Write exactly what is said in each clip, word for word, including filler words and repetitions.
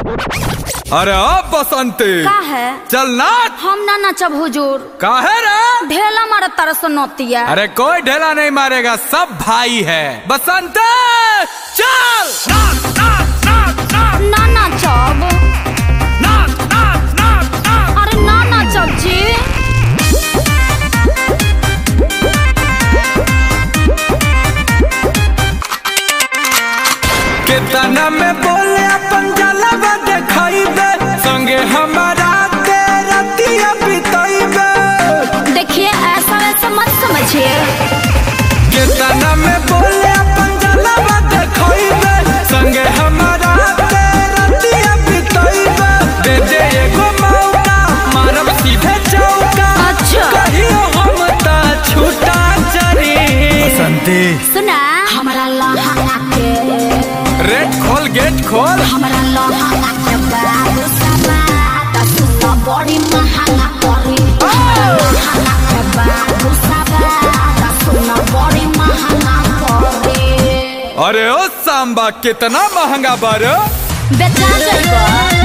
अरे अब बसंती का है? चल नाच। हम ना नचब हुजूर। का है रे? ढेला मारे तरस नोतिया। अरे कोई ढेला नहीं मारेगा, सब भाई है। बसंती चल नाच नाच नाच नाच। ना नचब। नाच नाच नाच नाच। अरे ना नचब जी। कितना में बोले अपन जलवा देखाइबे, संगे हमारा तेरा दिया बिताइबे। देखिए ऐसा वैसा मत समझिए। कितना में बोले अपन जलवा देखाइबे, संगे हमारा तेरा दिया बिताइबे। दे दे एगो मौका, मारब सीधे चौका। अच्छा कहियो हम ता छूटा चरी। बसंती सुना हमारा लहंगा के रेड खोल गेट खोल। हमारा लहंगा के बाबू समा तसुना बड़ी महंगा करी। लहंगा के बाबू समा तसुना बड़ी महंगा करी। अरे ओ सांबा कितना महंगा बारे? बेचा जाएगा।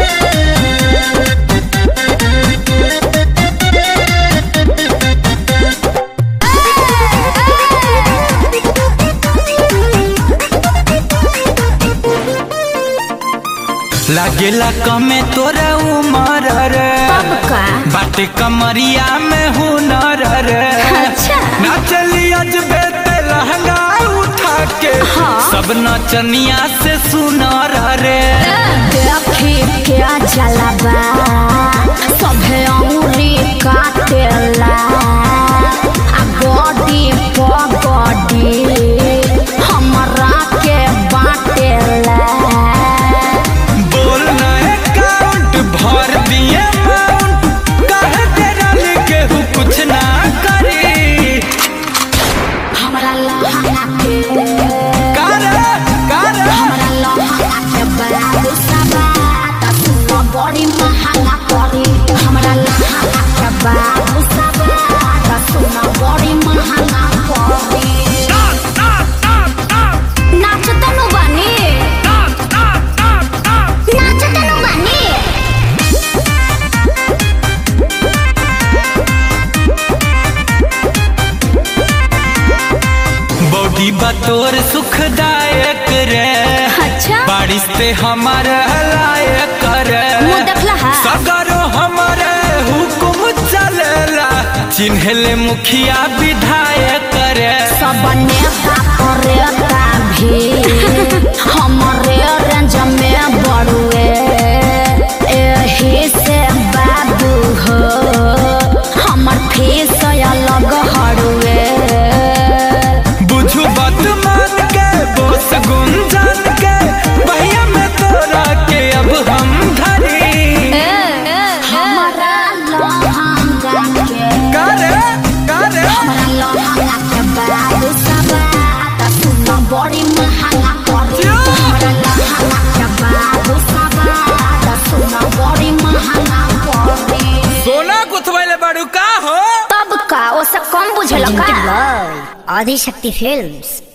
लागेला कमे तोरा उमर रे, बाटे कमरिया में हुनर रे। अच्छा ना चली अजबे ते लहंगा उठा के, हाँ। सब नचनिया से सुनर रे। देखी क्या जलवा सभे अंगुरी काटेला, आ गोदी पगड़ी हमरा के बाटेला। बोल ना अकाउंट भर दिए माउंट, काहे तेरा केहू कुछ ना करी। हमरा लहंगा के कारे कारे हमरा लहंगा के बाबू समा तसुना बड़ी महंगा करी। हमरा लहंगा के बाबू समा तसुना बड़ी महंगा करी। नाचत नु बानी, नाचत नु बानी। बॉडी बतौर सुखदायक रे। अच्छा बारिश से हमारे लायक रे। मुँह देखला है? सगरो हमारे हुकुम चलेला, चिन्हले मुखिया विधायक रे। सब नेता करेता भी हमारे रेंज में बड़ुए, एही से बाबू हो हमर फीस अलग हड़ुए। बुझू बात मान के बोस गुंजन के, भैया में तोरा के अब हम धरी। हमारा लहंगा के कारे कारे हमारा लहंगा के बाबू समा तसुना बड़ी महंगा करी। हमारा लहंगा के बाबू समा तसुना बड़ी महंगा करी। सोना कुथवैले बाड़ू का हो? तब का ओसे कम बुझल का? आदिशक्ति फिल्म्स।